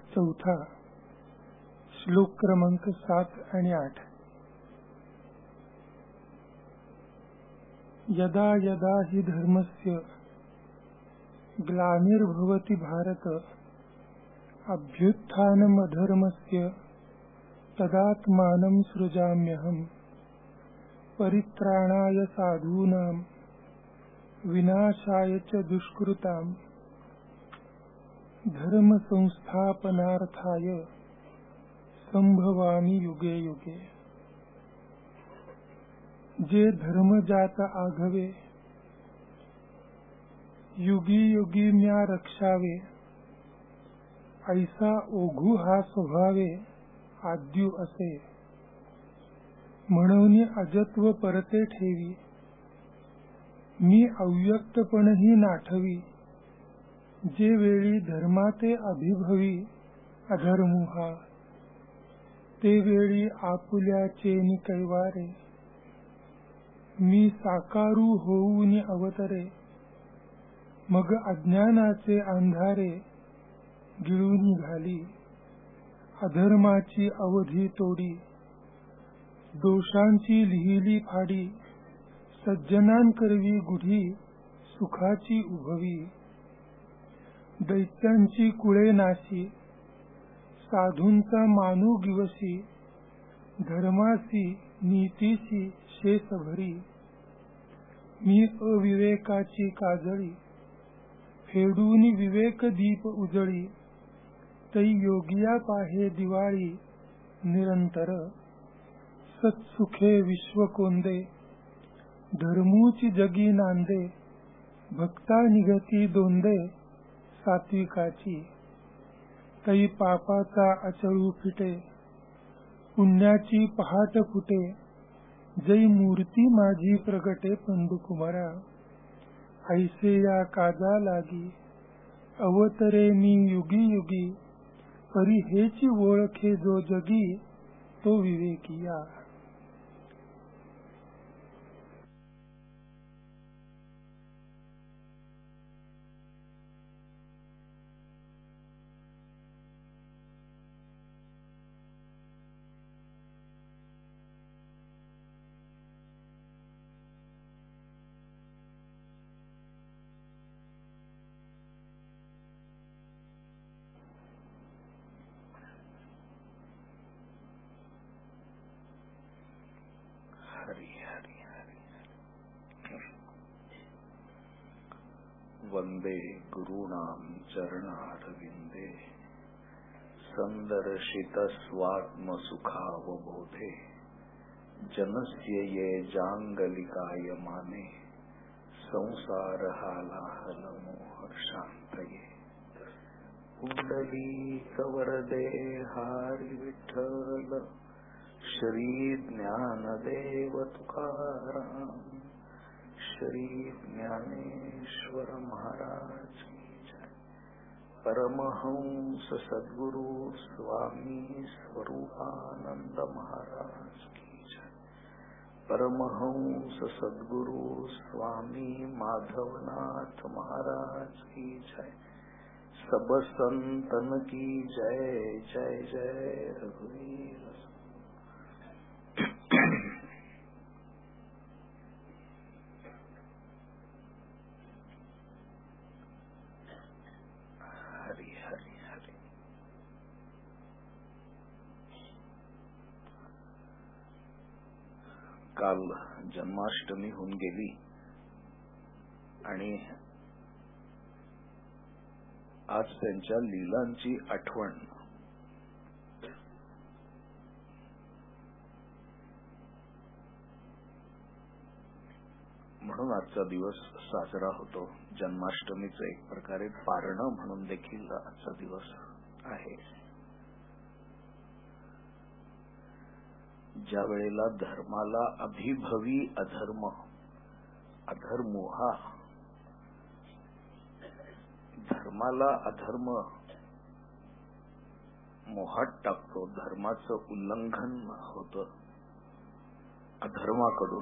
चौथा श्लोक क्रमांक 7 आणि 8. यदा यदा हि धर्मस्य ग्लानिर्भवति भारत अभ्युत्थानमधर्मस्य तदात्मानं सृजाम्यहम् परित्राणाय साधूनां विनाशाय च दुष्कृताम् धर्म संस्थापनार्थाय संभवामि युगे युगे. जे धर्मजात आघवे युगी युगी म्या रक्षावे ऐसा ओघू हा स्वभावे आद्यू असे. म्हणून अजत्व परते ठेवी मी अव्यक्तपणही नाठवी. जे वेळी धर्माते अभिभवी अधर्मुहा ते वेळी आपुल्याचेनी कैवारे. मी साकारू होऊनी अवतरे मग अज्ञानाचे अंधारे गिळून घाली. अधर्माची अवधी तोडी दोषांची लिहिली फाडी. सज्जनांकरवी गुढी सुखाची उभवी. दैत्यांची कुळे नाशी साधूंचा मानू गिवसी. धर्मासी नीतीसी शेष भरी. मी अविवेकाची काजळी फेडून विवेक दीप उजळी. तै योगिया पाहे दिवाळी निरंतर. सत्सुखे विश्व कोंदे धर्मूची जगी नांदे. भक्ता निगती दोंदे सात्विकाची. तै पापाचा अचळू फिटे पुण्याची पहाट फुटे. जै मूर्ती माझी प्रगटे पंडुकुमारा. ऐसे या काजा लागी अवतरे मी युगी युगी. परी हेची ओळखे जो जगी तो विवेकिया. वंदे गुरूणां चरणारविंदे संदर्शितस्वात्मसुखावबोधे. जनस्य ये जांगलिकायमाने संसारहालाहलमोहर्षान्तये. कुंडलीकवरदे हरी विठ्ठल श्री ज्ञानदेव तुकाराम श्री ज्ञानेश्वर महाराज की जय. परमहंस सद्गुरु स्वामी स्वरूपानंद महाराज की जय. परमहंस सद्गुरु स्वामी माधवनाथ महाराज की जय. सब संतन की जय. जय जय रघुवीर. काल जन्माष्टमी होऊन गेली आणि आज त्यांच्या लीलांची आठवण. म्हणून आजचा दिवस साजरा होतो. जन्माष्टमीचं एक प्रकारे पारण म्हणून देखील आजचा दिवस आहे. ज्या वेळेला धर्माला अभिभवी अधर्म अधर्मोहा धर्माला अधर्म मोहात टाकतो. धर्माचं उल्लंघन होतं अधर्माकडून.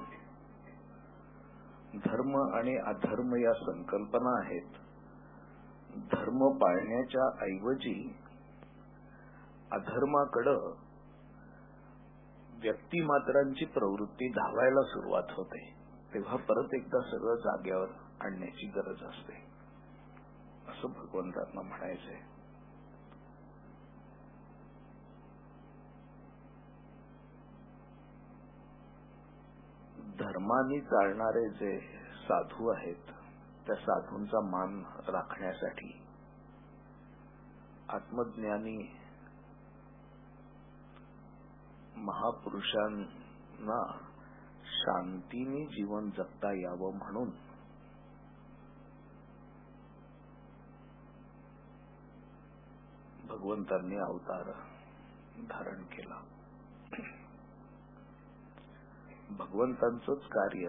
धर्म आणि अधर्म या संकल्पना आहेत. धर्म पाळण्याच्या ऐवजी अधर्माकडं व्यक्तिमात्रांची प्रवृत्ती धावायला सुरुवात होते, तेव्हा परत एकदा सगळं जाग्यावर आणण्याची गरज असते, असं भगवंतांना म्हणायचंय. धर्मानी चालणारे जे साधू आहेत, त्या साधूंचा मान राखण्यासाठी आत्मज्ञानी महापुरुषांना शांतीने जीवन जगता यावं म्हणून भगवंतांनी अवतार धारण केला. भगवंतांचंच कार्य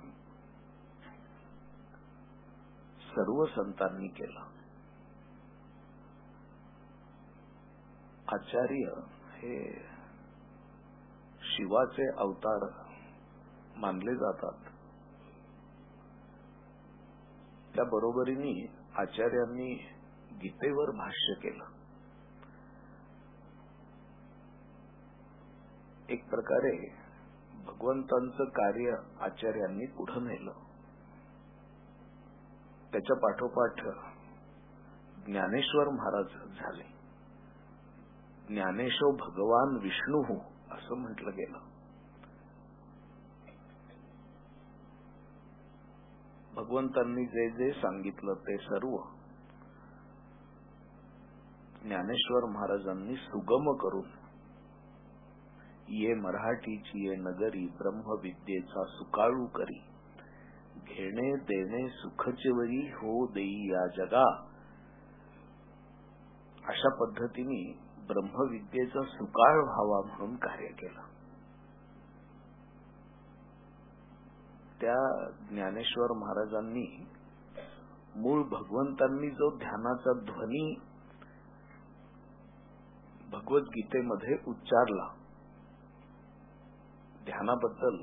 सर्व संतांनी केलं. आचार्य हे शिवाचे अवतार मानले जातात. त्या बरोबरीने आचार्यांनी गीतेवर भाष्य केलं. एक प्रकारे भगवंतांचं कार्य आचार्यांनी पुढे नेलं. त्याच्या पाठोपाठ ज्ञानेश्वर महाराज झाले. ज्ञानेशो भगवान विष्णू असं म्हटलं गेलं. भगवंतांनी जे जे सांगितलं ते सर्व ज्ञानेश्वर महाराजांनी सुगम करून ये मराठीची ये नगरी ब्रह्मविद्येचा सुकाळू करी घेणे देणे सुखचेवरी हो देई या जगा, अशा पद्धतीने ब्रह्मविद्येचा सुकाळ व्हावा म्हणून कार्य केलं. त्या ज्ञानेश्वर महाराजांनी मूळ भगवंतांनी जो ध्यानाचा ध्वनी भगवद्गीतेमध्ये उच्चारला, ध्यानाबद्दल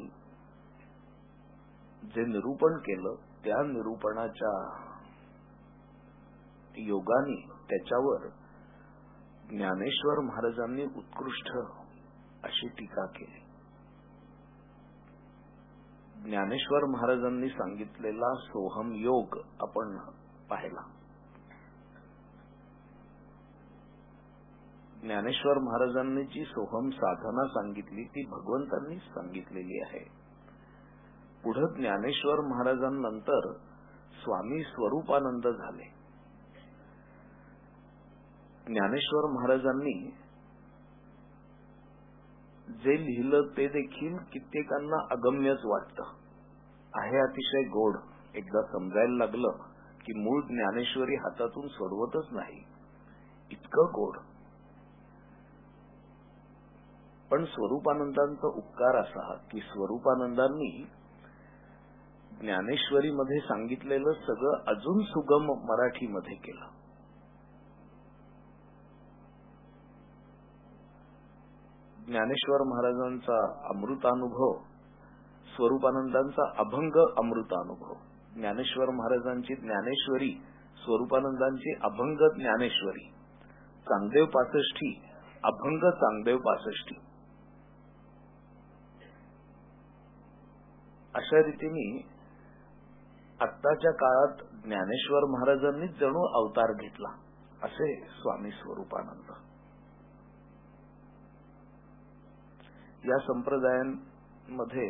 जे निरूपण केलं, त्या निरूपणाच्या योगाने त्याच्यावर ज्ञानेश्वर महाराजांनी उत्कृष्ट अशी टीका केली. ज्ञानेश्वर महाराजांनी सांगितलेला सोहम योग आपण पाहिला. ज्ञानेश्वर महाराजांनी जी सोहम साधना सांगितली ती भगवंतांनीच सांगितलेली आहे. पुढे ज्ञानेश्वर महाराजांनंतर स्वामी स्वरूपानंद झाले. ज्ञानेश्वर महाराजांनी जे लिहिलं ते देखील कित्येकांना अगम्यच वाटतं, आहे अतिशय गोड. एकदा समजायला लागलं की मूळ ज्ञानेश्वरी हातातून सोडवतच नाही, इतकं गोड. पण स्वरूपानंदांचा उपकार असा की स्वरूपानंदांनी ज्ञानेश्वरीमध्ये सांगितलेलं सगळं अजून सुगम मराठीमध्ये केलं. ज्ञानेश्वर महाराजांचा अमृतानुभव, स्वरूपानंदांचा अभंग अमृतानुभव, ज्ञानेश्वर महाराजांची ज्ञानेश्वरी, स्वरूपानंदांची अभंग ज्ञानेश्वरी, चांगदेव पासष्टी, अभंग चांगदेव पासष्टी, अशा रीतीने आत्ताच्या काळात ज्ञानेश्वर महाराजांनी जणू अवतार घेतला असे स्वामी स्वरूपानंद. या संप्रदायांमध्ये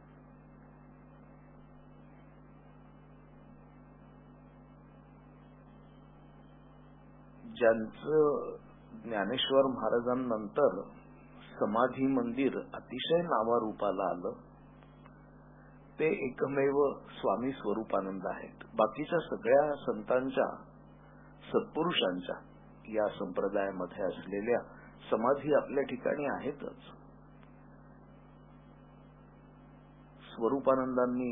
ज्यांचं ज्ञानेश्वर महाराजांनंतर समाधी मंदिर अतिशय नावारूपाला आलं ते एकमेव स्वामी स्वरूपानंद आहेत. बाकीच्या सगळ्या संतांच्या, सत्पुरुषांच्या या संप्रदायामध्ये असलेल्या समाधी आपल्या ठिकाणी आहेतच. स्वरूपानंदांनी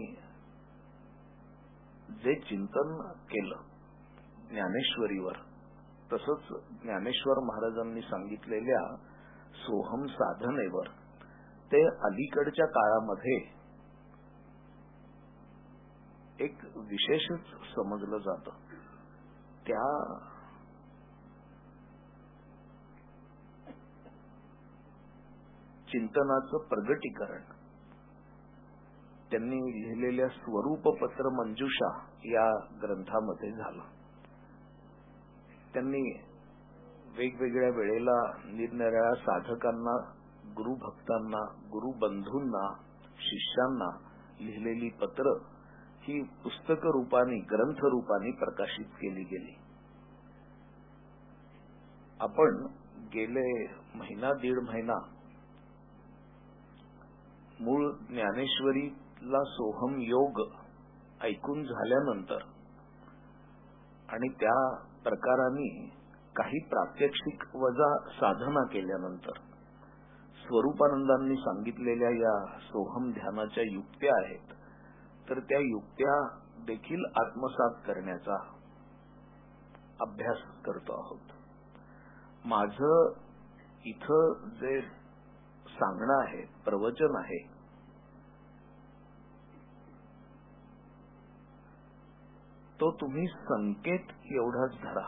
जे चिंतन केलं ज्ञानेश्वरीवर, तसंच ज्ञानेश्वर महाराजांनी सांगितलेल्या सोहम साधनेवर ते अलीकडच्या काळामध्ये एक विशेषच समजलं जातं. चिंतनाचं प्रगटीकरण त्यांनी लिहिलेल्या स्वरूपपत्र मंजुषा या ग्रंथामध्ये झालं. त्यांनी वेगवेगळ्या वेळेला निरनिराळ्या साधकांना, गुरुभक्तांना, गुरुबंधूंना, शिष्यांना लिहिलेली पत्र ही पुस्तक रूपाने, ग्रंथ रूपाने प्रकाशित केली गेली. आपण गेले महिना दीड महिना मूळ ज्ञानेश्वरीला सोहम योग ऐकून झाल्यानंतर आणि त्या प्रकाराने काही प्रात्यक्षिक वजा साधना केल्यानंतर स्वरूपानंदांनी सांगितलेल्या या सोहम ध्यानाच्या युक्त्या आहेत, तर त्या युक्त्या देखील आत्मसात करण्याचा अभ्यास करतो आहोत. माझं इथं जे सांगणं आहे, प्रवचन आहे, तो तुम्ही संकेत एवढाच धरा.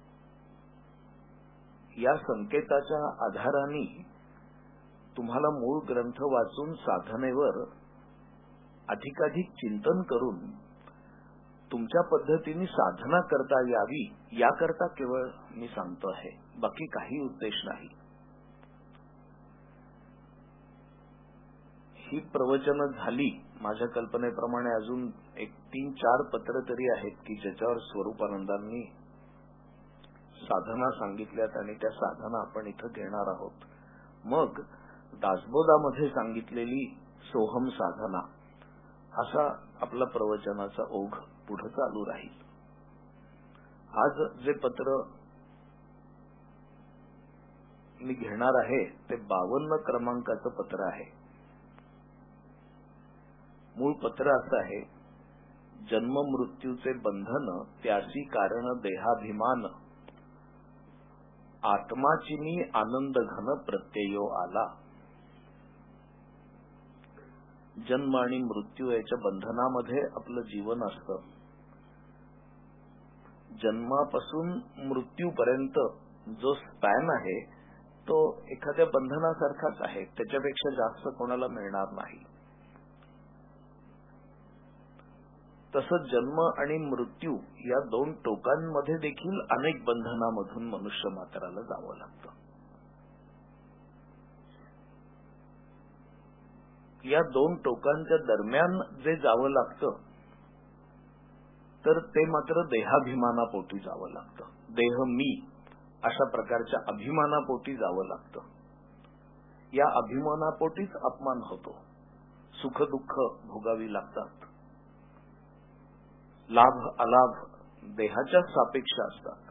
या संकेताच्या आधाराने तुम्हाला मूळ ग्रंथ वाचून साधनेवर अधिकाधिक चिंतन करून तुमच्या पद्धतीने साधना करता यावी याकरता केवळ मी सांगतो आहे, बाकी काही उद्देश नाही. ही प्रवचन झाली. माझ्या कल्पनेप्रमाणे अजून 3-4 पत्र तरी आहेत की ज्याच्यावर स्वरूपानंदांनी साधना सांगितल्यात आणि त्या साधना आपण इथं घेणार आहोत. मग दासबोधामध्ये सांगितलेली सोहम साधना असा आपला प्रवचनाचा ओघ पुढे चालू राहील. आज जे पत्र मी घेणार आहे ते 52 क्रमांकाचं पत्र आहे. मूळ पत्र असं आहे: जन्म मृत्यूचे बंधन त्यासी कारण देहाभिमान, आत्माचिनी आनंद घन प्रत्ययो आला. जन्म आणि मृत्यू याच्या बंधनामध्ये आपलं जीवन असतं. जन्मापासून मृत्यूपर्यंत जो स्पॅन आहे तो एखाद्या बंधनासारखाच आहे, त्याच्यापेक्षा जास्त कोणाला मिळणार नाही. तसंच जन्म आणि मृत्यू या 2 टोकांमध्ये देखील अनेक बंधनामधून मनुष्य मात्राला जावं लागतं. या 2 टोकांच्या दरम्यान जे जावं लागतं तर ते मात्र देहाभिमानापोटी जावं लागतं. देह मी अशा प्रकारच्या अभिमानापोटी जावं लागतं. या अभिमानापोटीच अपमान होतो. सुख दुःख भोगावी लागतात. लाभ अलाभ देहाच्या सापेक्ष असतात.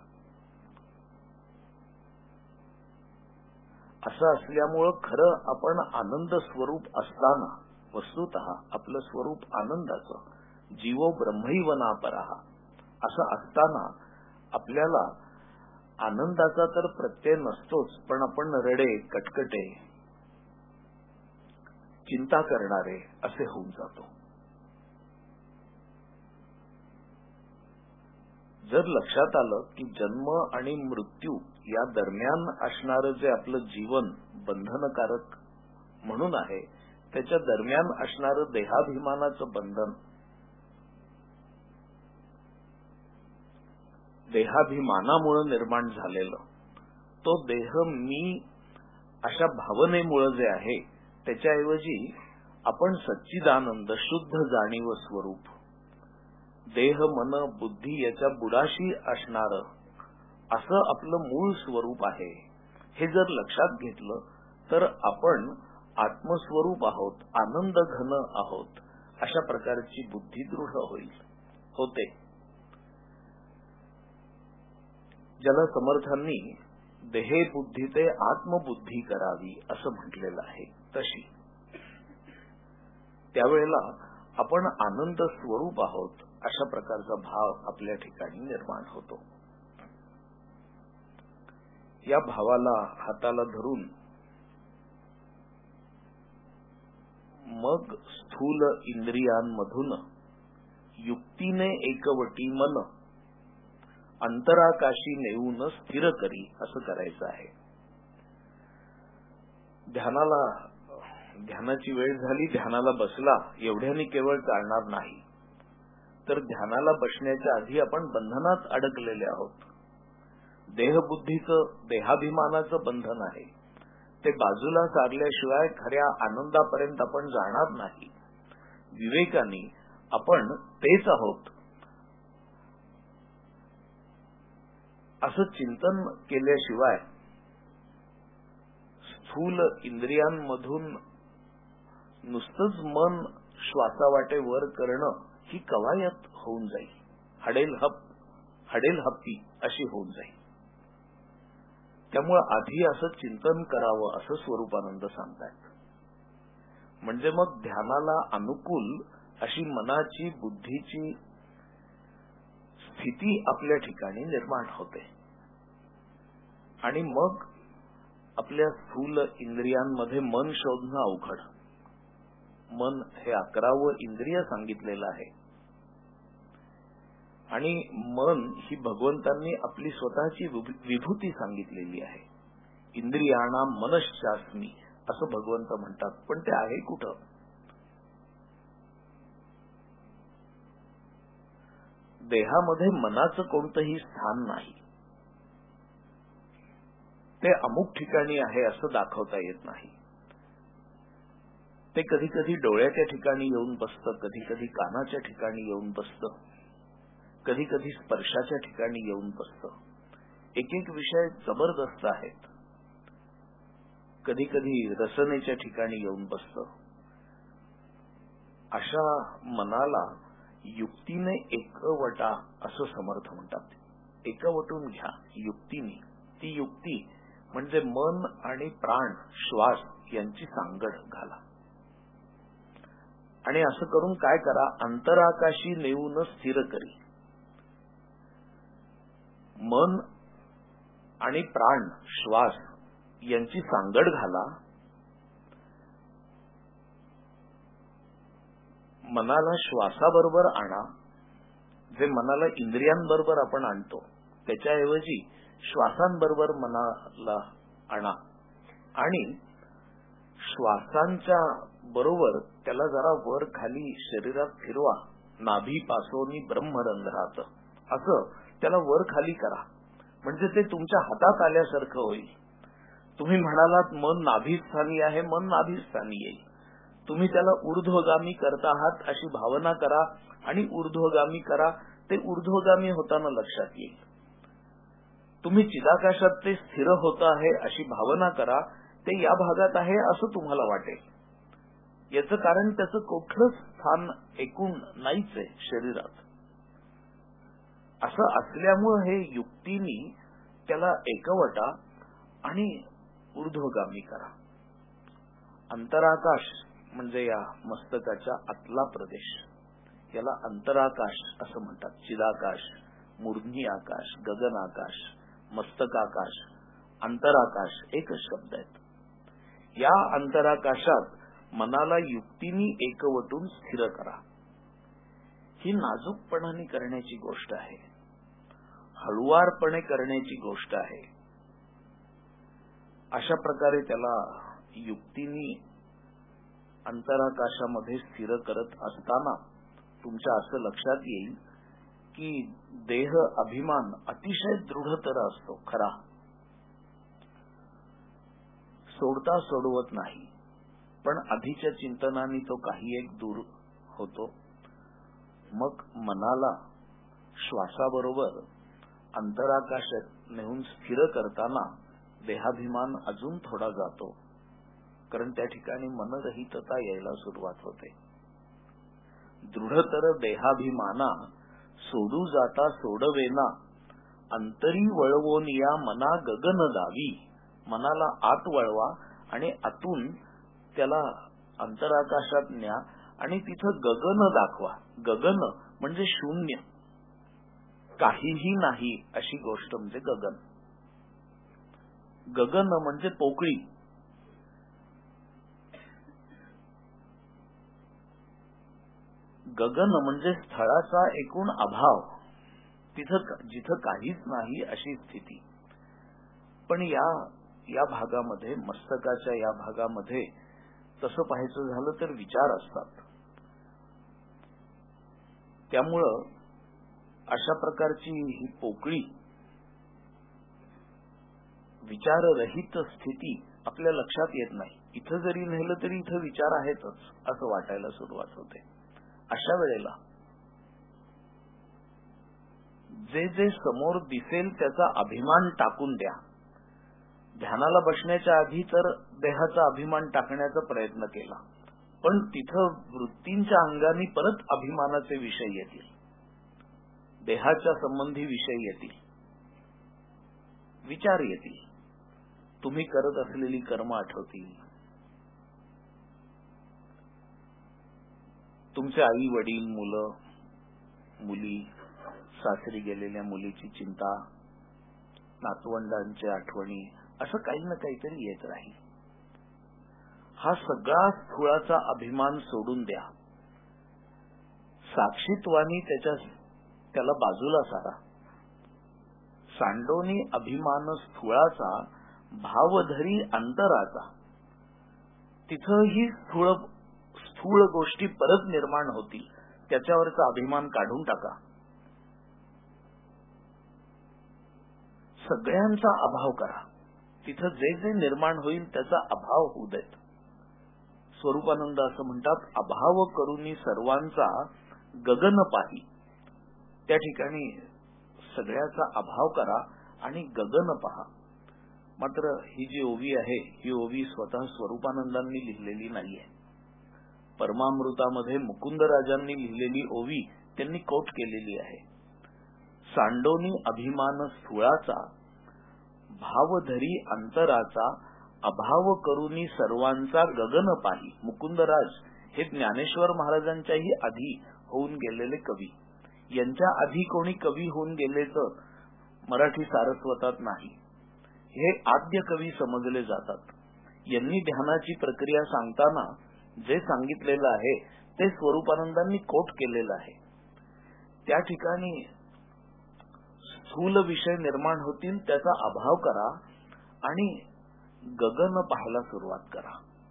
असं असल्यामुळं खरं आपण आनंद स्वरूप असताना, वस्तुतः आपलं स्वरूप आनंदाचं, जीवो ब्रह्मैवनापरः असं असताना आपल्याला आनंदाचा तर प्रत्यय नसतोच, पण आपण रडे, कटकटे, चिंता करणारे असे होऊन जातो. जर लक्षात आलं की जन्म आणि मृत्यू या दरम्यान असणारं जे आपलं जीवन बंधनकारक म्हणून आहे, त्याच्या दरम्यान असणारं देहाभिमानाचं बंधन, देहाभिमानामुळे निर्माण झालेलं, तो देह मी अशा भावनेमुळे जे आहे त्याच्याऐवजी आपण सच्चिदानंद शुद्ध जाणीव स्वरूप, देह मन बुद्धी याच्या बुडाशी असणार असं आपलं मूळ स्वरूप आहे. हे जर लक्षात घेतलं तर आपण आत्मस्वरूप आहोत, आनंद घन आहोत अशा प्रकारची बुद्धी दृढ होते. ज्याला समर्थांनी देहे बुद्धी ते आत्मबुद्धी करावी असं म्हटलेलं आहे, तशी त्यावेळेला आपण आनंद स्वरूप आहोत अशा प्रकारचा भाव आपल्या ठिकाणी निर्माण होतो. या भावाला हाताला धरून मग स्थूल इंद्रियांमधून युक्तीने एकवटी मन अंतराकाशी नेऊन स्थिर करी असं करायचं आहे. ध्यानाला ध्यानाची वेळ झाली, ध्यानाला बसला एवढ्याने केवळ चालणार नाही, तर ध्यानाला बसण्याच्या आधी आपण बंधनात अडकलेले आहोत. देहबुद्धीचं, देहाभिमानाचं बंधन आहे. ते बाजूला सारल्याशिवाय खऱ्या आनंदापर्यंत आपण जाणार नाही. विवेकाने आपण तेच आहोत असं चिंतन केल्याशिवाय स्थूल इंद्रियांमधून नुसतंच मन श्वासावाटे वर करणं ही कवायत होऊन जाईल. हडेल हप्पी अशी होऊन जाईल. त्यामुळे आधी असं चिंतन करावं असं स्वरूपानंद सांगतायत. म्हणजे मग ध्यानाला अनुकूल अशी मनाची, बुद्धीची स्थिती आपल्या ठिकाणी निर्माण होते आणि मग आपल्या स्थूल इंद्रियांमध्ये मन शोधणं अवघड. मन हे 11वं इंद्रिय सांगितलेलं आहे आणि मन ही भगवंतांनी आपली स्वतःची विभूती सांगितलेली आहे. इंद्रियाणाम मनश्चास्मी असं भगवंत म्हणतात. पण ते आहे कुठं? देहामध्ये मनाचं कोणतंही स्थान नाही. ते अमुक ठिकाणी आहे असं दाखवता येत नाही. ते कधी कधी डोळ्याच्या ठिकाणी येऊन बसतं, कधी कधी कानाच्या ठिकाणी येऊन बसतं, कधी कधी स्पर्शाच्या ठिकाणी येऊन बसतं. एक एक विषय जबरदस्त आहेत. कधी कधी रसनेच्या ठिकाणी येऊन बसतं. अशा मनाला युक्तीने एकवटा असं समर्थ म्हणतात. एकवटून घ्या युक्तीने. ती युक्ती म्हणजे मन आणि प्राण, श्वास यांची सांगड घाला आणि असं करून काय करा, अंतराकाशी नेऊन स्थिर करी. मन आणि प्राण, श्वास यांची सांगड घाला. मनाला श्वासाबरोबर आणा. जे मनाला इंद्रियांबरोबर आपण आणतो त्याच्याऐवजी श्वासांबरोबर मनाला आणा आणि श्वासांच्या बरोबर त्याला जरा वर खाली शरीरात फिरवा. नाभीपासोनी ब्रह्मरंध्रात असं त्याला वर खाली करा. म्हणजे ते तुमच्या हातात आल्यासारखं होईल. तुम्ही म्हणालात मन नाभीस्थानी आहे, मन नाभीस्थानी येईल. तुम्ही त्याला ऊर्ध्वगामी करता आहात अशी भावना करा आणि ऊर्ध्वगामी करा. ते ऊर्ध्वगामी होताना लक्षात येईल. तुम्ही चिदाकाशात ते स्थिर होत आहे अशी भावना करा. ते या भागात आहे असं तुम्हाला वाटेल. याचं कारण त्याचं कुठलंच स्थान एकूण नाहीच आहे शरीरात. असं असल्यामुळे हे युक्तीने त्याला एकवटा आणि ऊर्ध्वगामी करा. अंतराकाश म्हणजे या मस्तकाच्या आतला प्रदेश, याला अंतराकाश असं म्हणतात. चिदाकाश, मूर्ध्नी आकाश, गगन आकाश, मस्तकाकाश, अंतराकाश एकच शब्द आहेत. या अंतराकाशात मनाला युक्तीने एकवटून स्थिर करा. ही नाजूकपणाने करण्याची गोष्ट आहे. हळुवारपणे करण्याची गोष्ट आहे. अशा प्रकारे त्याला युक्तीने अंतराकाशामध्ये स्थिर करत असताना तुमच्या असं लक्षात येईल की देह अभिमान अतिशय दृढतर असतो. खरा सोडता सोडवत नाही, पण आधीच्या चिंतनाने तो काही एक दूर होतो. मग मनाला श्वासाबरोबर अंतराकाशात नेऊन स्थिर करताना देहाभिमान अजून थोडा जातो, कारण त्या ठिकाणी मनरहितता यायला सुरुवात होते. दृढतर देहाभिमाना सोडू जाता सोडवेना, अंतरी वळवोनिया मना गगन दावी. मनाला आत वळवा आणि आतून त्याला अंतराकाशात न्या आणि तिथं गगन दाखवा. गगन म्हणजे शून्य, काहीही नाही अशी गोष्ट म्हणजे गगन. गगन म्हणजे पोकळी. गगन म्हणजे स्थळाचा एकूण अभाव, जिथं काहीच नाही अशी स्थिती. पण या भागामध्ये, मस्तकाच्या या भागामध्ये तसं पाहायचं झालं तर विचार असतात. त्यामुळं अशा प्रकारची ही पोकळी विचाररहित स्थिती आपल्या लक्षात येत नाही. इथं जरी नेलं तरी इथं विचार आहेतच असं वाटायला सुरुवात होते. अशा वेळेला जे जे समोर दिसेल त्याचा अभिमान टाकून द्या. ध्यानाला बसण्याच्या आधी तर देहाचा अभिमान टाकण्याचा प्रयत्न केला, पण तिथं वृत्तींच्या अंगाने परत अभिमानाचे विषय येतील, देहाच्या संबंधी विषय येतील, विचार येतील, तुम्ही करत असलेली कर्म आठवतील, तुमचे आई वडील, मुलं मुली, सासरी गेलेल्या मुलीची चिंता, नातवंडांच्या आठवणी, असं काही ना काहीतरी येत राहील. हा सगळा स्थूळाचा अभिमान सोडून द्या. साक्षीत्वानी त्याला बाजूला सारा. सांडोनी अभिमान स्थूळाचा, भावधरी अंतराचा. तिथं ही स्थूळ गोष्टी परत निर्माण होतील, त्याच्यावरचा अभिमान काढून टाका. सगळ्यांचा अभाव करा. तिथं जे जे निर्माण होईल त्याचा अभाव होऊ देत. स्वरूपानंद असं म्हणतात, अभाव करूनी सर्वांचा गगन पाही. त्या ठिकाणी सगळ्याचा अभाव करा आणि गगन पहा. मात्र ही जी ओवी आहे, ही ओवी स्वतः स्वरूपानंदांनी लिहिलेली नाहीये. परमामृतामध्ये मुकुंदराजांनी लिहिलेली ओवी त्यांनी कोट केलेली आहे. सांडोनी अभिमान स्थूळाचा, भावधरी अंतराचा, अभाव करूनी सर्वांचा गगन पाही. मुकुंदराज हे ज्ञानेश्वर महाराजांच्याही आधी होऊन गेलेले कवी. यांच्या आधी कोणी कवी होऊन गेलेचं मराठी सारस्वतात नाही. हे आद्य कवी समजले जातात. यांनी ध्यानाची प्रक्रिया सांगताना जे सांगितलेलं आहे ते स्वरूपानंदांनी कोट केलेलं आहे. त्या ठिकाणी स्थूल विषय निर्माण होतील, त्याचा अभाव करा आणि गगन पाहायला सुरुवात करा.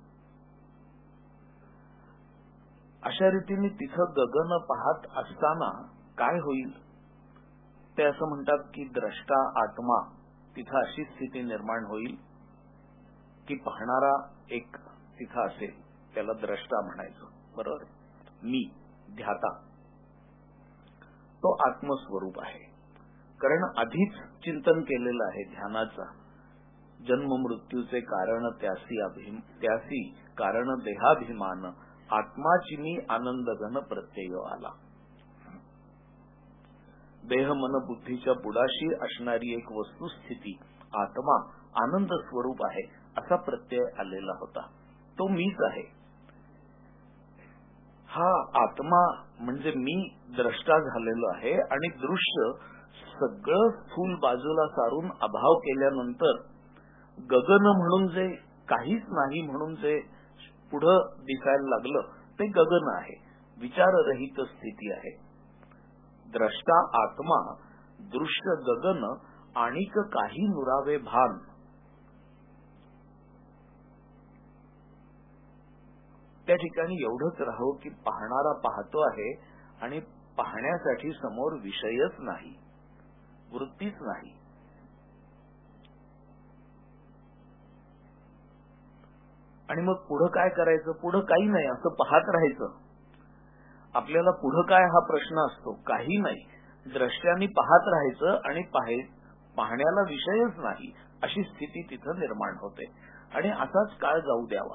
अशा रीतीने तिथं गगन पाहत असताना काय होईल ते असं म्हणतात की द्रष्टा आत्मा, तिथं अशी स्थिती निर्माण होईल की पाहणारा एक तिथं असेल, त्याला द्रष्टा म्हणायचं, बरोबर. मी ध्याता तो आत्मस्वरूप आहे. कारण आधीच चिंतन केलेलं आहे ध्यानाचा. जन्म मृत्यूचे कारण त्यासी कारण देहाभिमान, आत्माचिनी आनंदघन प्रत्यय आला. देह मन बुद्धीच्या बुडाशी असणारी एक वस्तुस्थिती आत्मा आनंद स्वरूप आहे असा प्रत्यय आलेला होता. तो मीच आहे. हा आत्मा म्हणजे मी द्रष्टा झालेलो आहे आणि दृश्य सगळं स्थूल बाजूला सारून अभाव केल्यानंतर गगन म्हणून जे काहीच नाही म्हणून जे पुढं दिसायला लागलं ते गगन आहे. विचाररहित स्थिती आहे. द्रष्टा आत्मा, दृश्य गगन, आणिक काही नुरावे भान. त्या ठिकाणी एवढंच राहो की पाहणारा पाहतो आहे आणि पाहण्यासाठी समोर विषयच नाही, वृत्तीच नाही. आणि मग पुढं काय करायचं? पुढं काही नाही, असं पाहत राहायचं. आपल्याला पुढं काय हा प्रश्न असतो, काही नाही, द्रष्ट्याने पाहत राहायचं आणि पाहण्याला विषयच नाही अशी स्थिती तिथं निर्माण होते. आणि असाच काळ जाऊ द्यावा.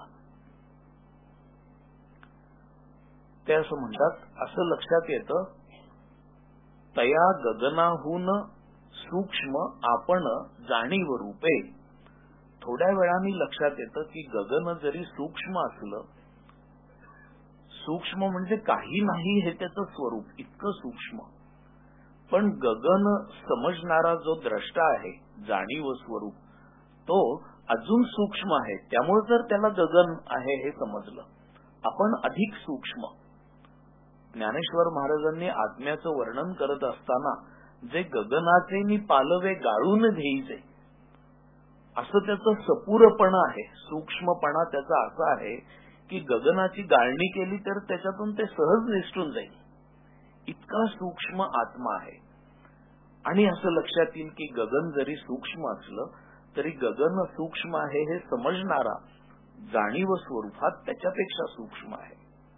ते असं म्हणतात, असं लक्षात येतं, तया गगनाहून सूक्ष्म आपण जाणीव रूपे. थोड्या वेळाने लक्षात येतं की गगन जरी सूक्ष्म असलं, सूक्ष्म म्हणजे काही नाही हे त्याचं स्वरूप, इतकं सूक्ष्म, पण गगन समजणारा जो द्रष्टा आहे, जाणीव स्वरूप, तो अजून सूक्ष्म आहे. त्यामुळे जर त्याला गगन आहे हे समजलं, आपण अधिक सूक्ष्म. ज्ञानेश्वर महाराजांनी आत्म्याचं वर्णन करत असताना जे गगनाचे मी पालवे गाळून घेईचे असं त्याचं सपूरपणा आहे, सूक्ष्मपणा त्याचा असा आहे की गगनाची गाळणी केली तर त्याच्यातून ते सहज निसटून जाईल. इतका सूक्ष्म आत्मा आहे. आणि असं लक्षात येईल की गगन जरी सूक्ष्म असलं तरी गगन सूक्ष्म आहे हे समजणारा जाणीव स्वरूपात त्याच्यापेक्षा सूक्ष्म आहे.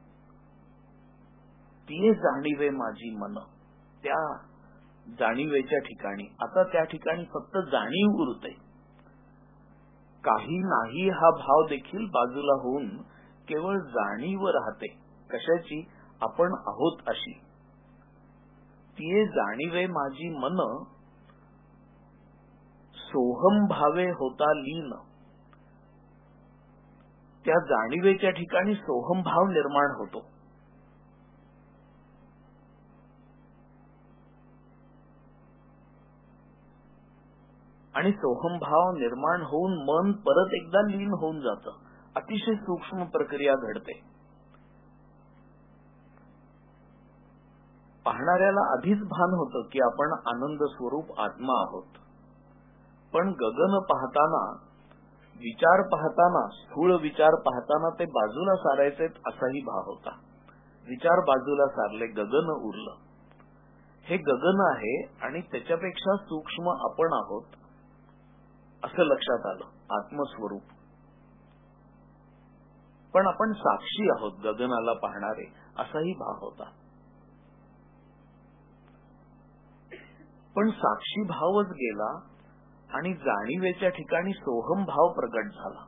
ती जाणीवे माझी मन. त्या जाणीवेच्या ठिकाणी आता त्या ठिकाणी फक्त जाणीव उरते. काही नाही हा भाव देखील बाजूला होऊन केवळ जाणीव राहते. कशाची? आपण आहोत अशी. ती जाणीवे माझी मन सोहम भावे होता लीन. त्या जाणीवेच्या ठिकाणी सोहम भाव निर्माण होतो. आणि सोहम भाव निर्माण होऊन मन परत एकदा लीन होऊन जातं. अतिशय सूक्ष्म प्रक्रिया घडते. पाहणाऱ्याला आधीच भान होतं की आपण आनंद स्वरूप आत्मा आहोत. पण गगन पाहताना, विचार पाहताना, स्थूळ विचार पाहताना ते बाजूला सारायचे असाही भाव होता. विचार बाजूला सारले, गगन उरलं. हे गगन आहे आणि त्याच्यापेक्षा सूक्ष्म आपण आहोत असं लक्षात आलं. आत्मस्वरूप. पण आपण साक्षी आहोत, गगनाला पाहणारे असाही भाव होता. पण साक्षी भावच गेला आणि जाणीवेच्या ठिकाणी सोहम भाव प्रगट झाला.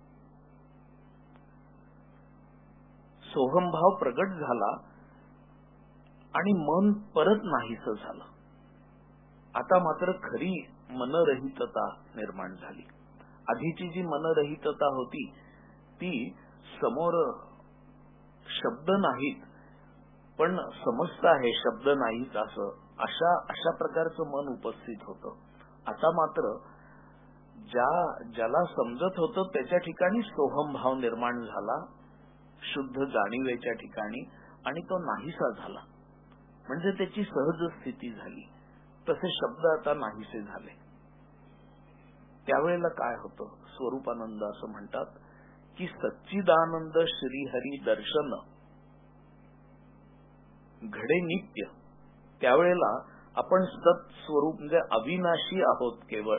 सोहम भाव प्रगट झाला आणि मन परत नाहीसं झालं. आता मात्र खरी मनरहितता निर्माण झाली. आधीची जी मनरहितता होती ती समोर शब्द नाहीत पण समजत आहे शब्द नाहीत असं अशा प्रकारचं मन उपस्थित होतं. आता मात्र ज्याला समजत होतं त्याच्या ठिकाणी सोहम भाव निर्माण झाला, शुद्ध जाणीवेच्या ठिकाणी, आणि तो नाहीसा झाला. म्हणजे त्याची सहज स्थिती झाली. तसे शब्द आता नाहीसे झाले. त्यावेळेला काय होतं? स्वरूपानंद असं म्हणतात की सच्चिदानंद श्रीहरी दर्शन घडे नित्य. त्यावेळेला आपण सत स्वरूप म्हणजे अविनाशी आहोत. केवळ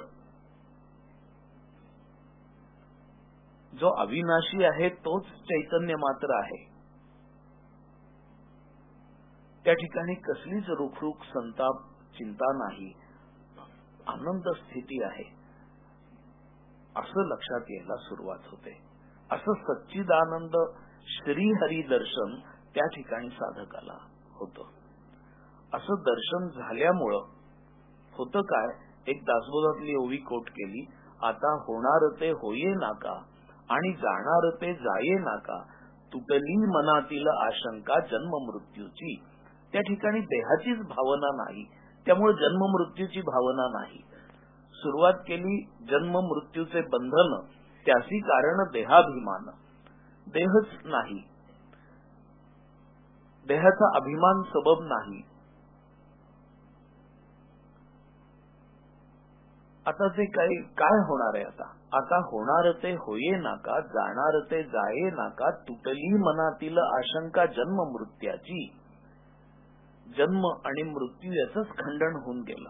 जो अविनाशी आहे तोच चैतन्य मात्र आहे. त्या ठिकाणी कसलीच रुखरुख, संताप, चिंता नाही. आनंद स्थिती आहे असं लक्षात यायला सुरुवात होते. असं सच्चिदानंद श्रीहरी दर्शन त्या ठिकाणी साधकाला होतं. असं दर्शन झाल्यामुळं होतं काय? एक दासबोधातली ओवी कोट केली. आता होणार ते होये नाका आणि जाणार ते जाये नाका, तुटली मनातील आशंका जन्म मृत्यूची. त्या ठिकाणी देहाचीच भावना नाही, त्यामुळे जन्म मृत्यूची भावना नाही. सुरुवात केली जन्म मृत्यूचे बंधन, त्यासी कारण देहाभिमान. देहच नाही, देहाचा अभिमान सबब नाही. आता ते काय होणार आहे? आता होणार ते होये नाका, जाणार ते जाये नाका, तुटली मनातील आशंका जन्म मृत्याची. जन्म आणि मृत्यू याचंच खंडन होऊन गेलं.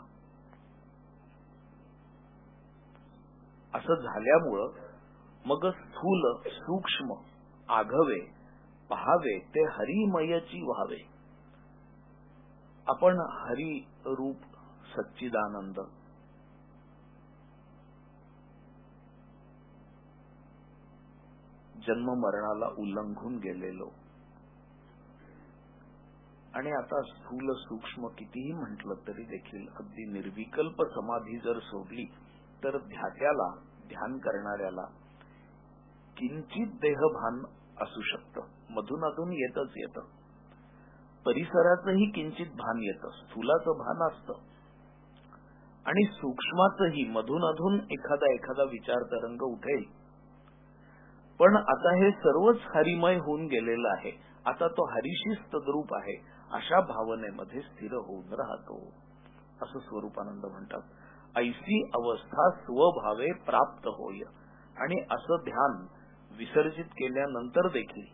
असं झाल्यामुळं मग स्थूल सूक्ष्म आघवे पहावे ते हरिमयची व्हावे. आपण हरी रूप सच्चिदानंद जन्म मरणाला उल्लंघून गेलेलो आणि आता स्थूल सूक्ष्म कितीही म्हटलं तरी देखील अगदी निर्विकल्प समाधी जर सोडली तर ध्यात्याला, ध्यान करणाऱ्याला किंचित देहभान असू शकतं. मधून अधून येतच येतं. परिसराचंही किंचित भान येतं, स्थूलाचं भान असतं आणि सूक्ष्माचंही मधून अधून एखादा विचार तरंग उठेल. पण आता हे सर्वच हरिमय होऊन गेलेलं आहे. आता तो हरीशीच तद्रूप आहे अशा भावनेमध्ये स्थिर होऊन राहतो असं स्वरूपानंद म्हणतात. ऐसी अवस्था स्वभावे प्राप्त होय. आणि असं ध्यान विसर्जित केल्यानंतर देखील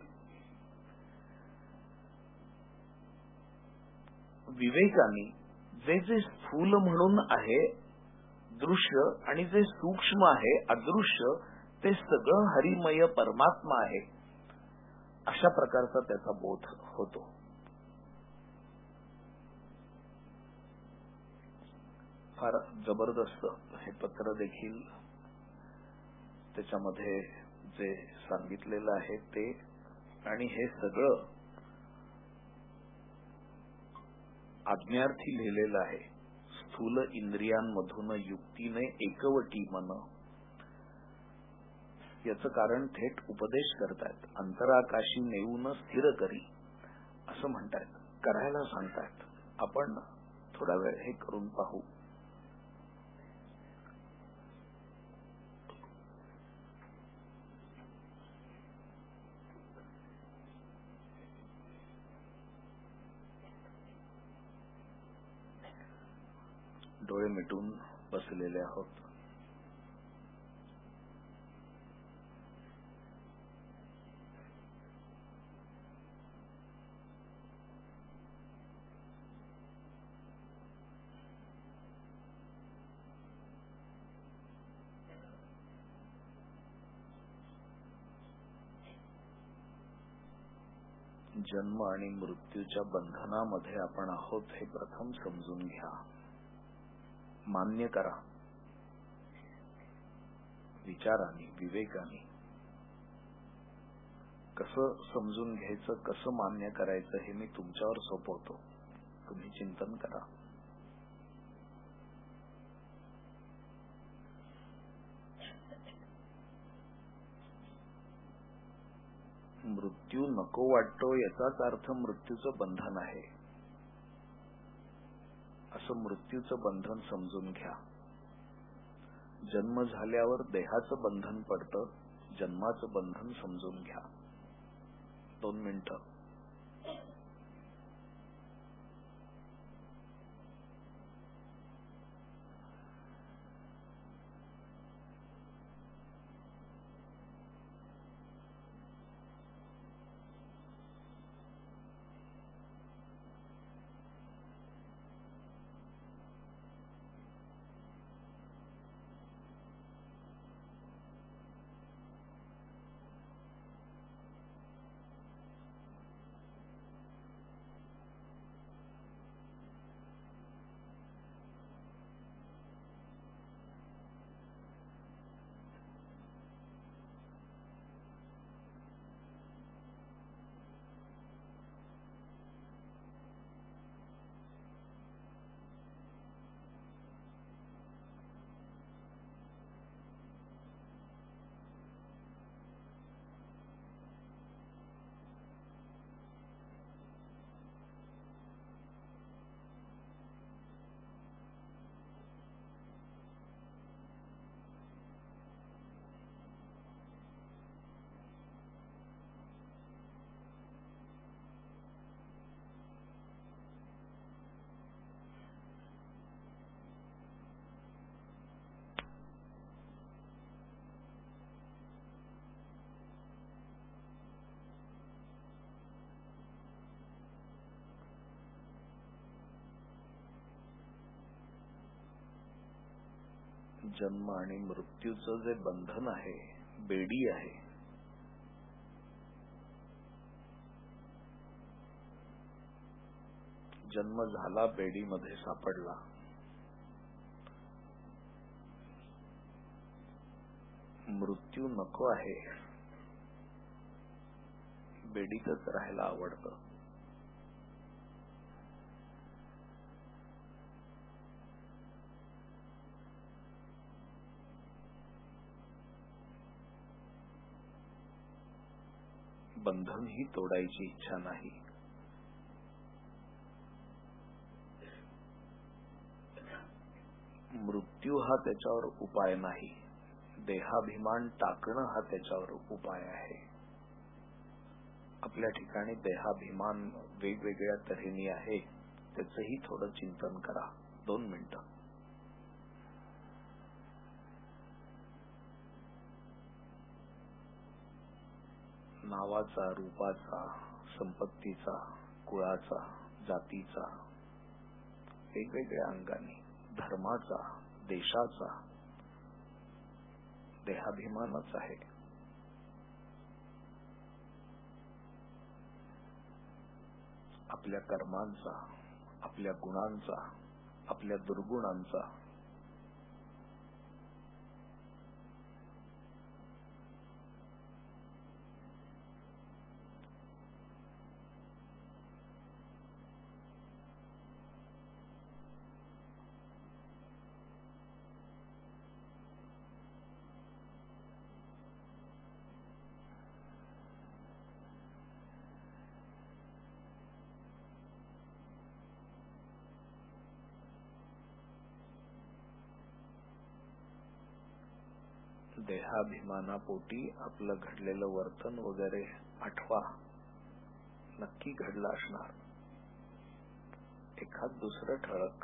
विवेकाने जे जे स्थूल म्हणून आहे दृश्य आणि जे सूक्ष्म आहे अदृश्य ते सगळं हरिमय परमात्मा आहे अशा प्रकारचा त्याचा बोध होतो. फार जबरदस्त हे पत्र देखील त्याच्यामध्ये जे सांगितलेलं आहे ते आणि हे सगळं आज्ञार्थी लिहिलेलं आहे. स्थूल इंद्रियांमधून युक्तीने एकवटी मन याचं कारण थेट उपदेश करतायत. अंतराकाशी नेऊन स्थिर करी असं म्हणतायत, करायला सांगतायत. आपण थोडा वेळ हे करून पाहू. डोळे मिटून बसलेले आहोत. जन्म आणि मृत्यूच्या बंधनामध्ये आपण आहोत हे प्रथम समजून घ्या. मान्य करा विचाराने विवेकाने. कसं समजून घ्यायचं कसं मान्य करायचं हे मी तुमच्यावर सोपवतो. तुम्ही चिंतन करा. मृत्यू नको वाटतो याचाच अर्थ मृत्यूचं बंधन आहे असं मृत्यूचं बंधन समजून घ्या. जन्म झाल्यावर देहाचं बंधन पडतं, जन्माचं बंधन समजून घ्या. 2 मिनिटं. जन्म आणि मृत्यूचं जे बंधन आहे बेडी आहे. जन्म झाला बेडीमध्ये सापडला. मृत्यू नको आहे, बेडीतच राहायला आवडतं. बंधन ही तोडायची इच्छा नाही. मृत्यू हा त्याच्यावर उपाय नाही, देहाभिमान टाकणं हा त्याच्यावर उपाय आहे. आपल्या ठिकाणी देहाभिमान वेगवेगळ्या तऱ्हेने आहे, त्याचंही थोडं चिंतन करा. 2 मिनिटं. नावाचा, रूपाचा, संपत्तीचा, कुळाचा, जातीचा, वेगवेगळ्या अंगाने, धर्माचा, देशाचा देहाभिमानच आहे. आपल्या कर्मांचा, आपल्या गुणांचा, आपल्या दुर्गुणांचा, देहाभिमानापोटी आपलं घडलेलं वर्तन वगैरे आठवा. नक्की घडलं असणार. एखाद दुसरं ठळक.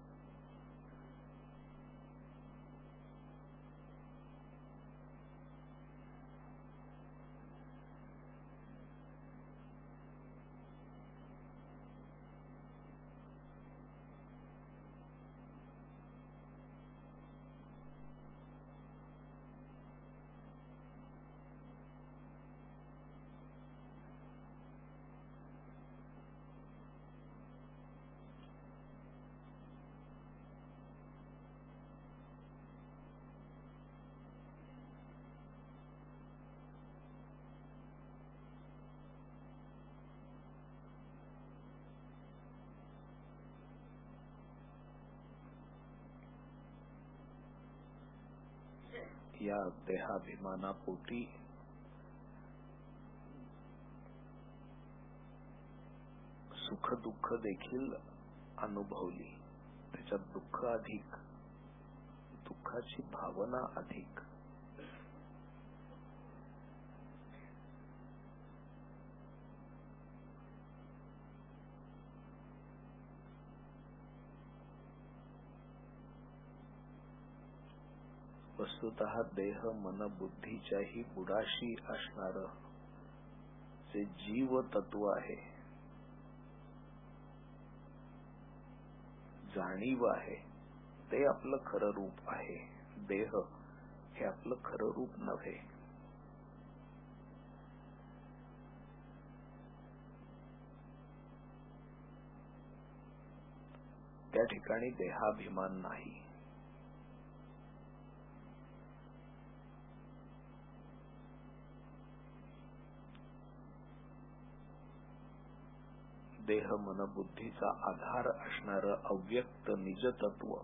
या देहाभिमानापोटी सुख दुःख देखील अनुभवली. त्याच्यात दुःख अधिक, दुःखाची भावना अधिक. वस्तुतः देह मन बुद्धीच्याही बुडाशी असणार जे जीव तत्व आहे, जाणीव आहे, ते आपलं खरं रूप आहे. देह हे आपलं खरं रूप नव्हे. त्या ठिकाणी देहाभिमान नाही. देह मन बुद्धीचा आधार असणार अव्यक्त निजतत्व,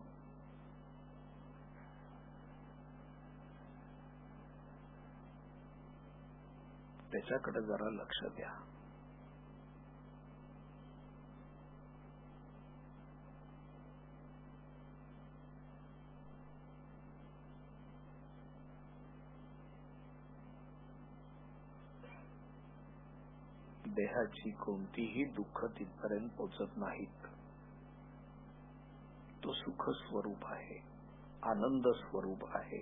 त्याच्याकडे जरा लक्ष द्या. देहाची कोणतीही दुःख तिथपर्यंत पोचत नाहीत. तो सुख स्वरूप आहे, आनंद स्वरूप आहे.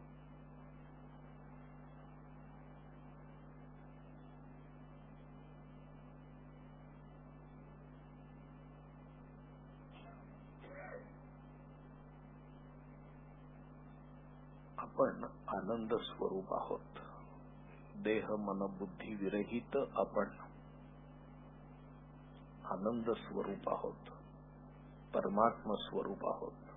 आपण आनंद स्वरूप आहोत. देह मन बुद्धी विरहित आपण आनंद स्वरूप आहोत, परमात्मा स्वरूप आहोत.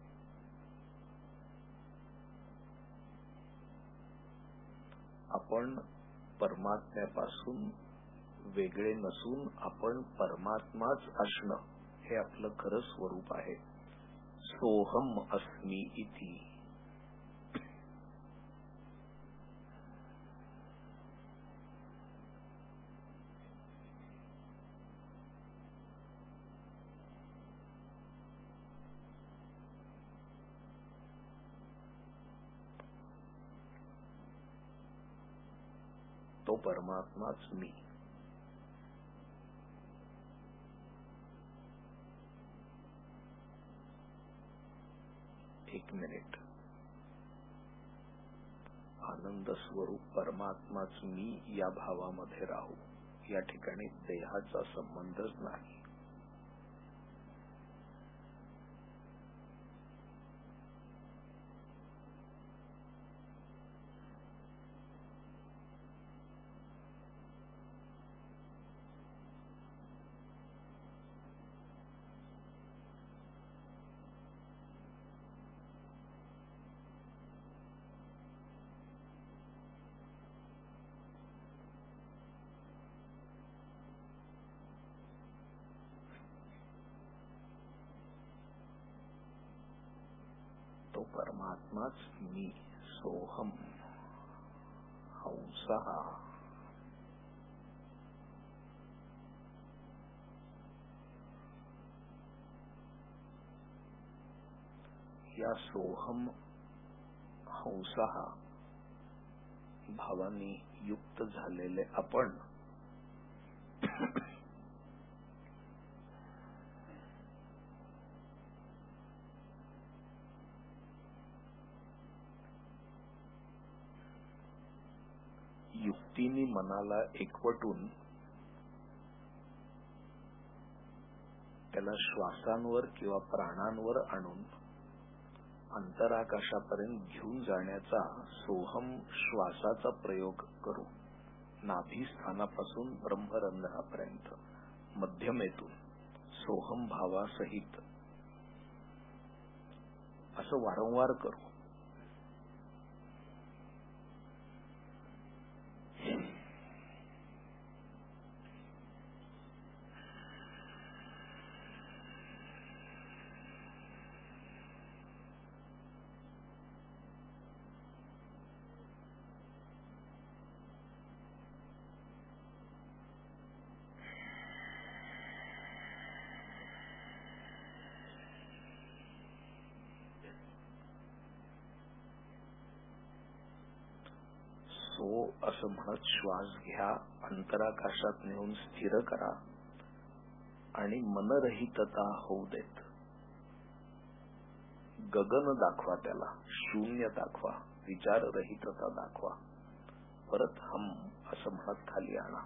आपण परमात्म्यापासून वेगळे नसून आपण परमात्माच असणं हे आपलं खरं स्वरूप आहे. सोहम अस्मी इति. तो परमात्माच मी. एक मिनिट. आनंद स्वरूप परमात्माच मी या भावामध्ये राहू. या ठिकाणी देहाचा संबंधच नाही. तो परमात्माच मी सोहम हंसः. या सोहम हंसः भावानी युक्त झालेले आपण युक्तीने मनाला एकवटून त्याला श्वासांवर किंवा प्राणांवर आणून अंतराकाशापर्यंत घेऊन जाण्याचा सोहम श्वासाचा प्रयोग करू. नाभी स्थानापासून ब्रह्मरंध्रापर्यंत मध्यमेतून सोहम भावासहित असं वारंवार करू. सो असं म्हणत श्वास घ्या, अंतराकाशात नेऊन स्थिर करा आणि मनरहितता होऊ देत. गगन दाखवा, त्याला शून्य दाखवा, विचाररहितता दाखवा. परत हम असं म्हणत खाली आणा.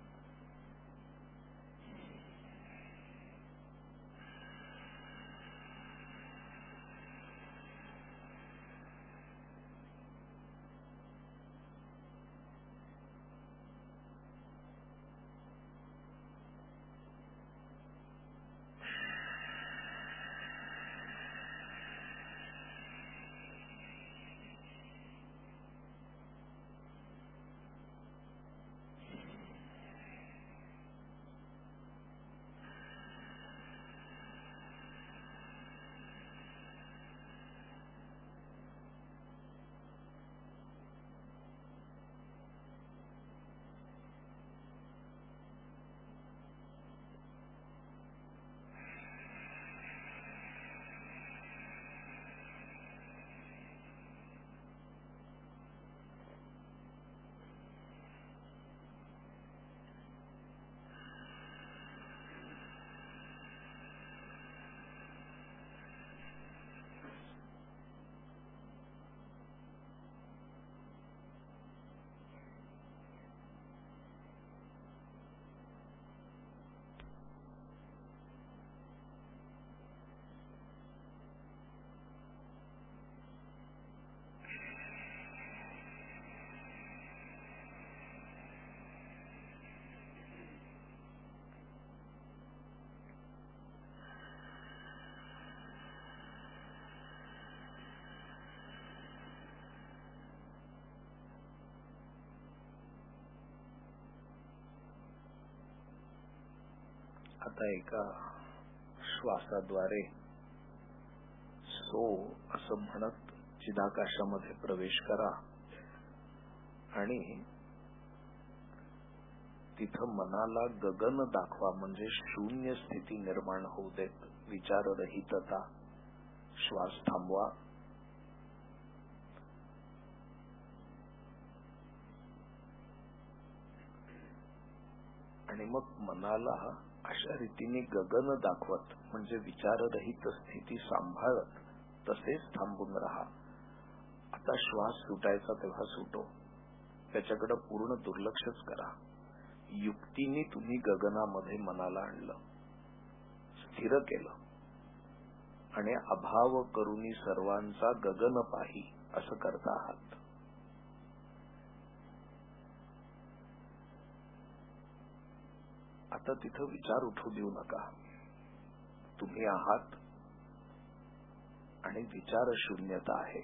आता एका श्वासाद्वारे सो असं म्हणत चिदाकाशामध्ये प्रवेश करा आणि तिथं मनाला गगन दाखवा, म्हणजे शून्य स्थिती निर्माण होऊ देत. विचाररहितता. श्वास थांबवा. आणि मग मनाला अशा रीतीने गगन दाखवत, म्हणजे विचाररहित स्थिती सांभाळत तसेच थांबून राहा. आता श्वास सुटायचा तेव्हा सुटो, त्याच्याकडे पूर्ण दुर्लक्षच करा. युक्तीने तुम्ही गगनामध्ये मनाला आणलं, स्थिर केलं आणि अभाव करुनी सर्वांचा गगन पाही असं करता आहात. आता तिथं विचार उठू देऊ नका. तुम्ही आहात आणि विचार शून्यता आहे.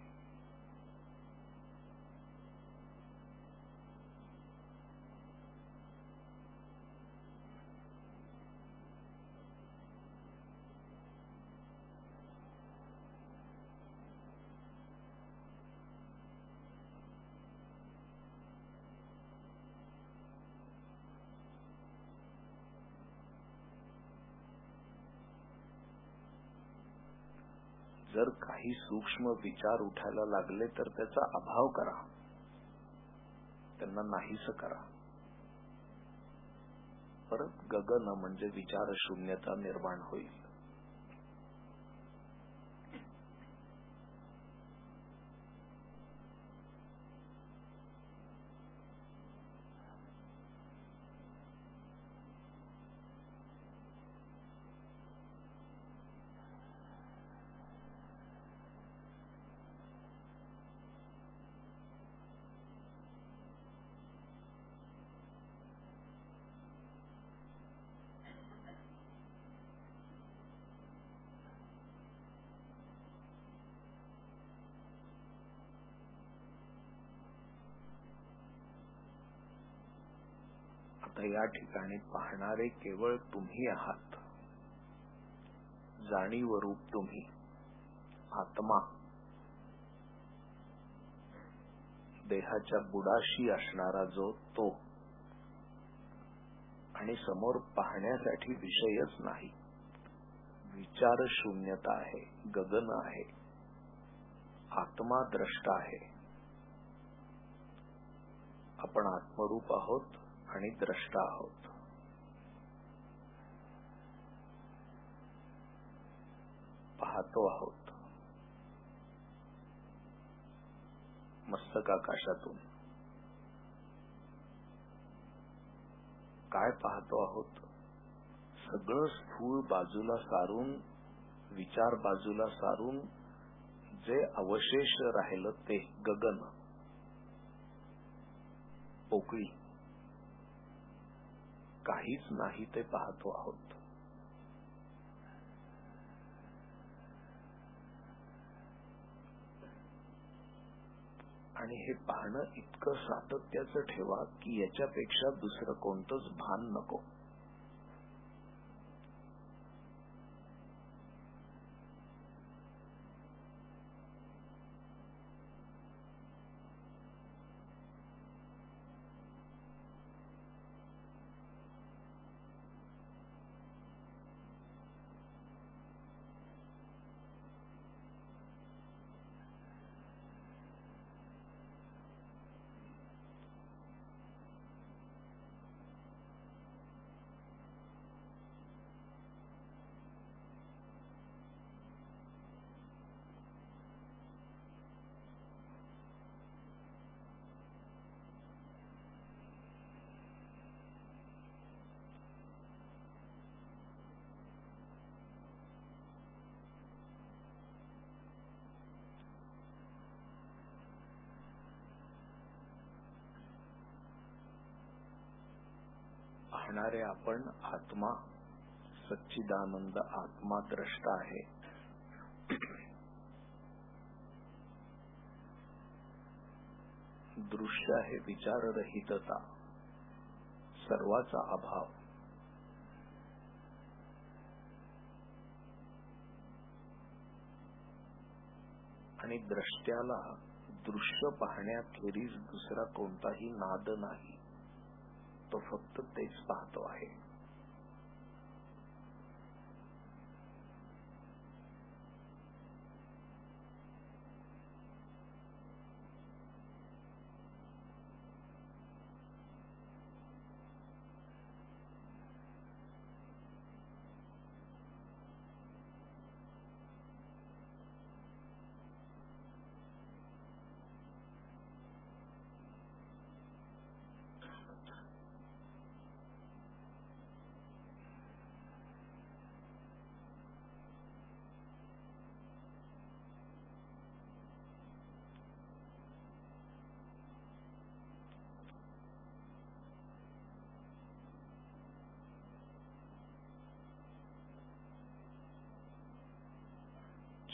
जर काही सूक्ष्म विचार उठायला लागले तर त्याचा अभाव करा, त्यांना नाहीसं करा. परत गगन म्हणजे विचार शून्यता निर्माण होईल. आता या ठिकाणी पाहणारे केवळ तुम्ही आहात. जाणीव रूप तुम्ही, आत्मा, देहाच्या बुडाशी असणारा जो तो, आणि समोर पाहण्यासाठी विषयच नाही. विचार शून्यता आहे, गगन आहे, आत्मा द्रष्टा आहे. आपण आत्मरूप आहोत आणि द्रष्टा आहोत. पाहतो आहोत मस्तक आकाशातून. काय पाहतो आहोत? सगळं स्थूळ बाजूला सारून, विचार बाजूला सारून जे अवशेष राहिलं ते गगन, पोकळी, काहीच नाही ते पाहतो आहोत. आणि हे पाहणं इतकं सातत्याचं ठेवा की याच्यापेक्षा दुसरं कोणतंच भान नको. पाहणारे आपण आत्मा, सच्चिदानंद आत्मा द्रष्टा आहे. दृश्य आहे विचाररहितता, सर्वाचा अभाव. आणि द्रष्ट्याला दृश्य पाहण्याखेरीज दुसरा कोणताही नाद नाही. तो फक्त तेच पाहतो आहे.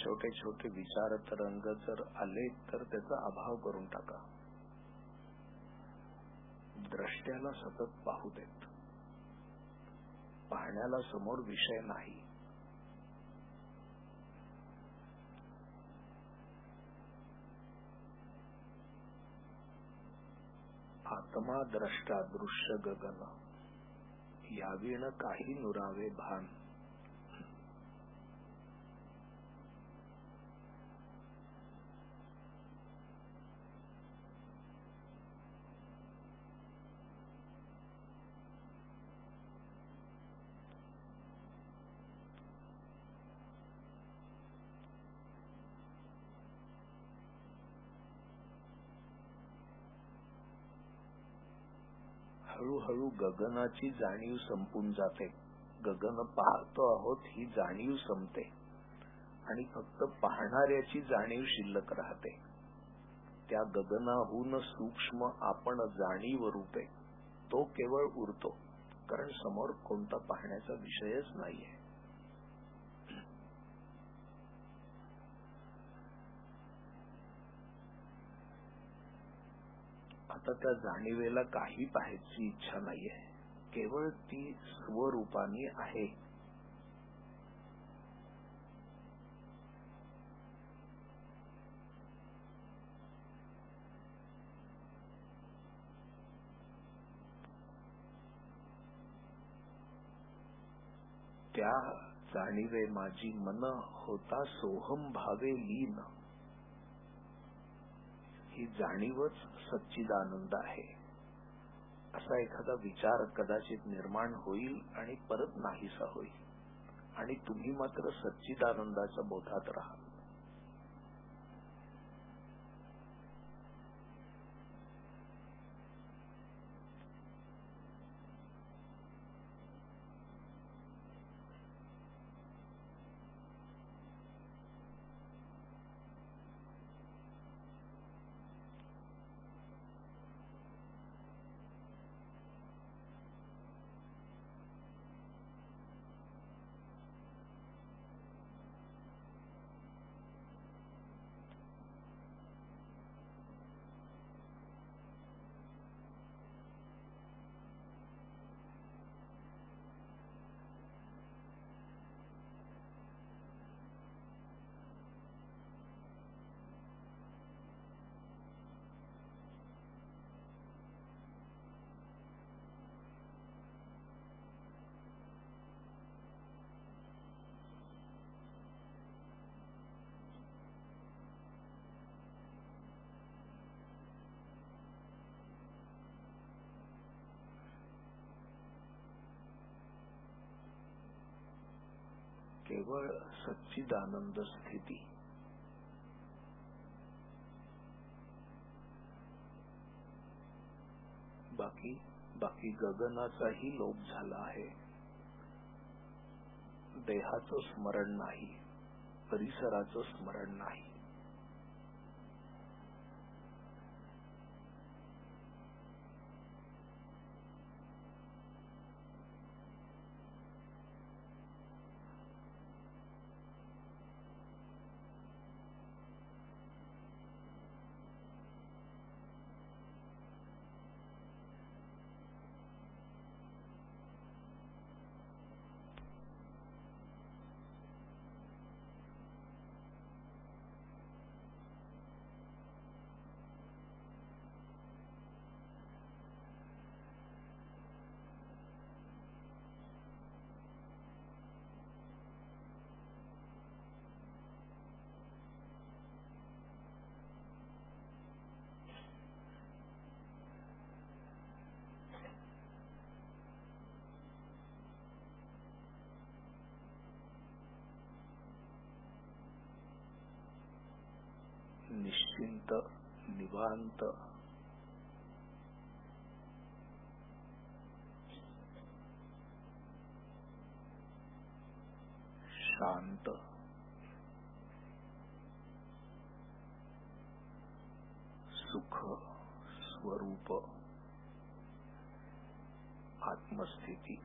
छोटे छोटे विचार तरंग जर आले तर त्याचा अभाव करून टाका. द्रष्ट्याला सतत पाहू देत. पाहण्याला समोर विषय नाही. आत्मा द्रष्टा दृश्य गगन, यावीण काही नुरावे भान. हळूहळू गगनाची जाणीव संपून जाते. गगन पाहतो आहोत ही जाणीव संपते आणि फक्त पाहणाऱ्याची जाणीव शिल्लक राहते. त्या गगनाहून सूक्ष्म आपण जाणीव रूपे तो केवळ उरतो, कारण समोर कोणता पाहण्याचा विषयच नाहीये. आता त्या जाणीवेला काही पाहायची इच्छा नाहीये, केवळ ती स्वरूपाने आहे. त्या जाणीवे माझी मन होता सोहम भावे लीन. ही जाणीवच सच्चिदानंद आहे असा एखादा विचार कदाचित निर्माण होईल आणि परत नाहीसा होईल आणि तुम्ही मात्र सच्चिदानंदाच्या बोधात राहाल. केवळ सच्चिदानंद स्थिती. बाकी गगनाचाही लोप झाला आहे. देहाचं स्मरण नाही, परिसराचं स्मरण नाही. निश्चिंत, निवांत, शांत, सुख स्वरूप आत्मस्थिती.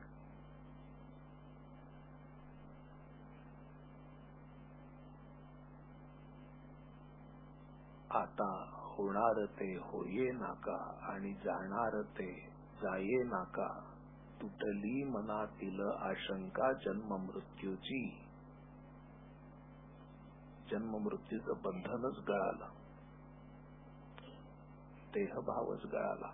आता होणार ते होये नाका आणि जाणार ते जाये नाका. तुटली मनातील आशंका जन्म मृत्यूची. जन्म मृत्यूचं बंधनच गळालं, देहभावच गळाला.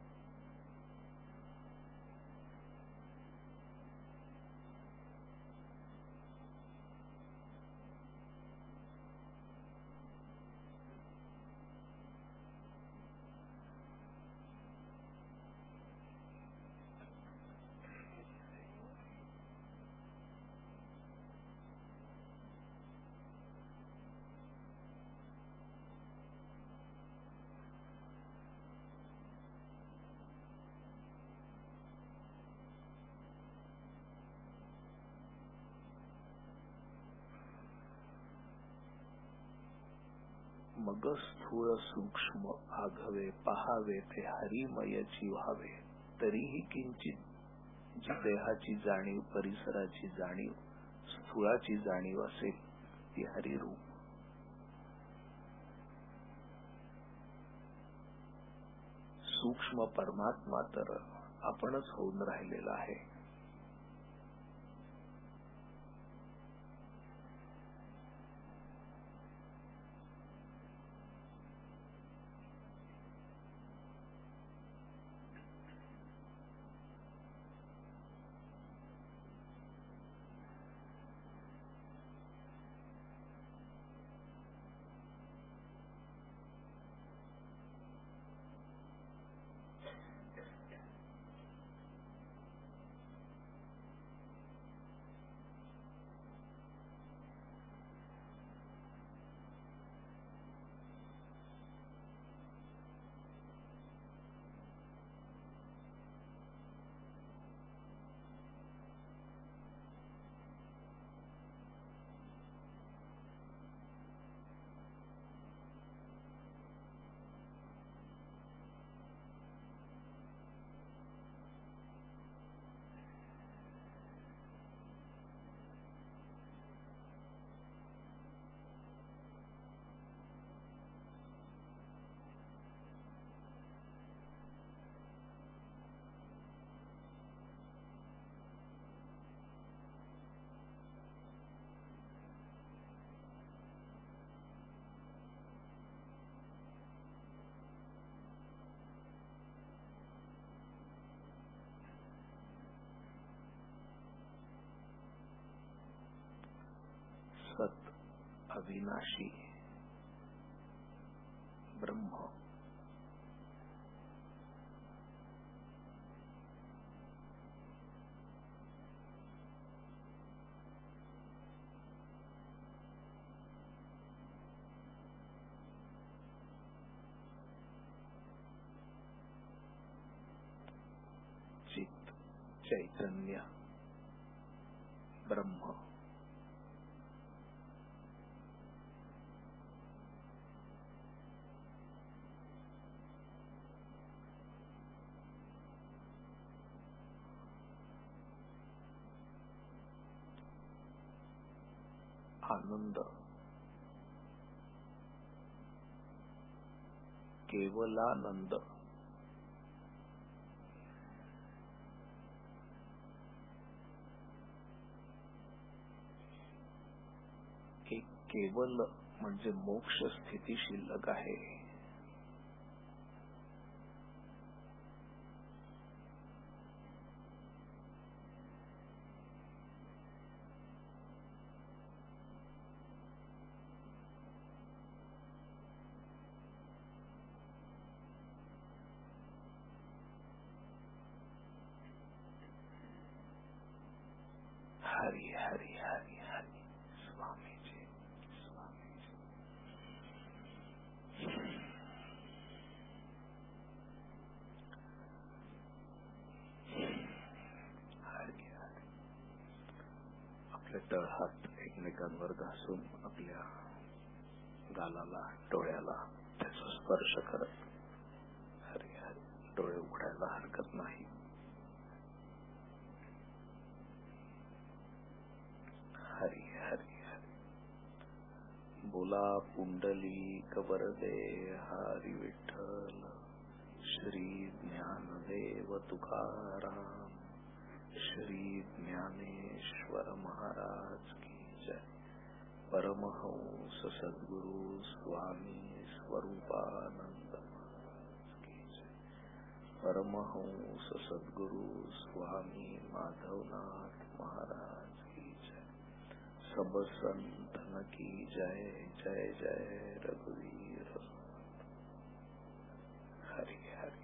मग स्थूळ सूक्ष्म आघवे पहावे ते हरिमयची व्हावे. तरीही किंचित जी देहाची जाणीव, परिसराची जाणीव, स्थूळाची जाणीव असेल ती हरिरूप. सूक्ष्म परमात्मा तर आपणच होऊन राहिलेला आहे. सत अविनाशी ब्रह्म. चित चैतन्य ब्रह्म. आनंद केवलानंद. एक केवल म्हणजे मोक्ष स्थिती शिल्लक आहे. हरी हरी हरी हरी. स्वामीजी स्वामीजी. हरी हरी. आपले तळहात एकमेकांवर घासून आपल्या गालाला डोळ्याला त्याचा स्पर्श करत हरी हरी. डोळे उघडायला हरकत नाही. हरी हरी हरी. बोला. तुला पुंडलिक वरदे हरी विठ्ठल. श्री ज्ञानदेव तुकाराम. श्री ज्ञानेश्वर महाराज की जय. परमहंस सद्गुरु स्वामी स्वरूपानंद महाराज की जय. परमहंस सद्गुरु स्वामी माधवनाथ महाराज की जय. सब संतन की जय. जय जय रघुवीर. हरि हरि.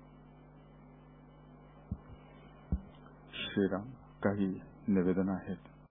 श्रीराम. काही निवेदन आहेत.